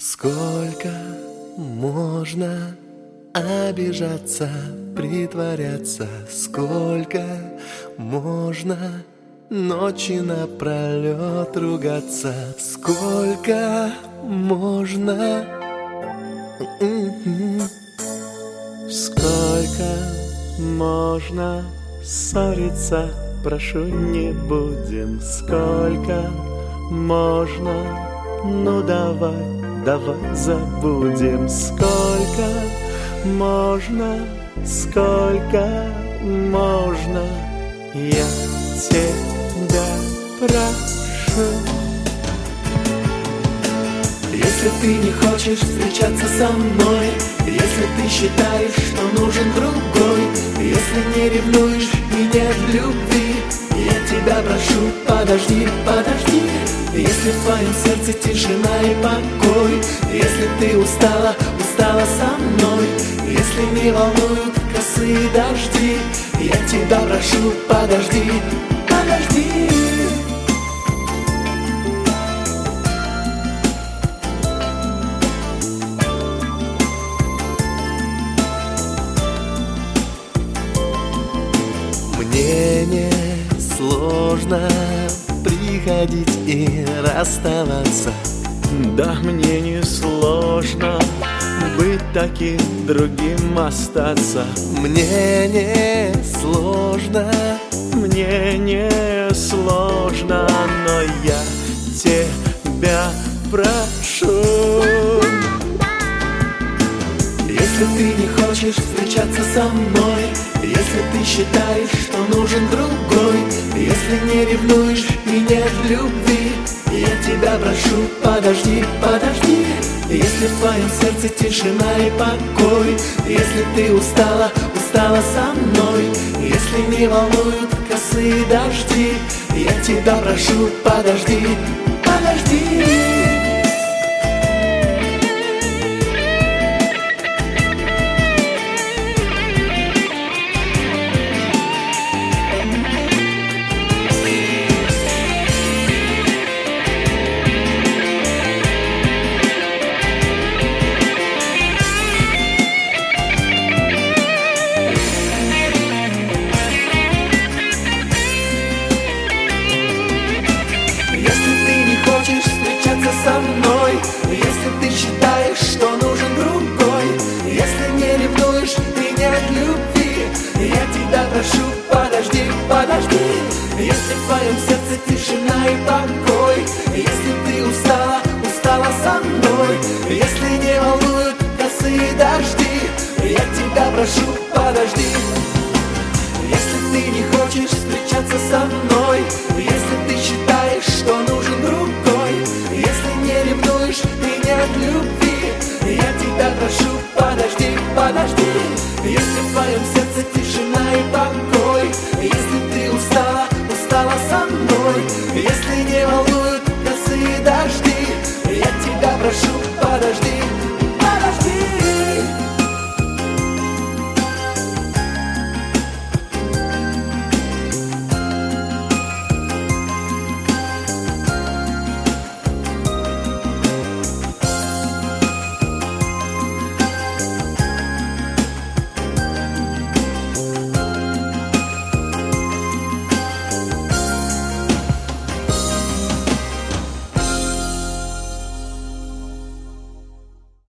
Сколько можно обижаться, притворяться? Сколько можно ночи напролет ругаться? Сколько можно? Сколько можно ссориться? Прошу, не будем. Сколько можно? Ну давай забудем. Сколько можно? Сколько можно? Я тебя прошу. Если ты не хочешь встречаться со мной, если ты считаешь, что нужен другой, если не ревнуешь и нет любви, я тебя прошу, подожди. Если в твоем сердце тишина и покой, если ты устала со мной, если не волнуют косые дожди, я тебя прошу, подожди. Мне не сложно приходить и расставаться. Да, мне не сложно быть таким, другим остаться. Мне не сложно, но я тебя прошу. Если ты не хочешь встречаться со мной, если ты считаешь, что нужен другой, если не ревнуешь и нет любви, я тебя прошу, подожди. Если в твоем сердце тишина и покой, если ты устала со мной, если не волнуют косые дожди, я тебя прошу, подожди. Со мной, если ты считаешь, что нужен другой, если не ревнуешь и нет любви, я тебя прошу, подожди. Если в твоем сердце тишина и покой, если ты устала со мной, если не волнуют косые дожди, я тебя прошу, подожди. Если ты не хочешь встречаться со мной, если ты считаешь, что нужен другой, если не ревнуешь и нет любви,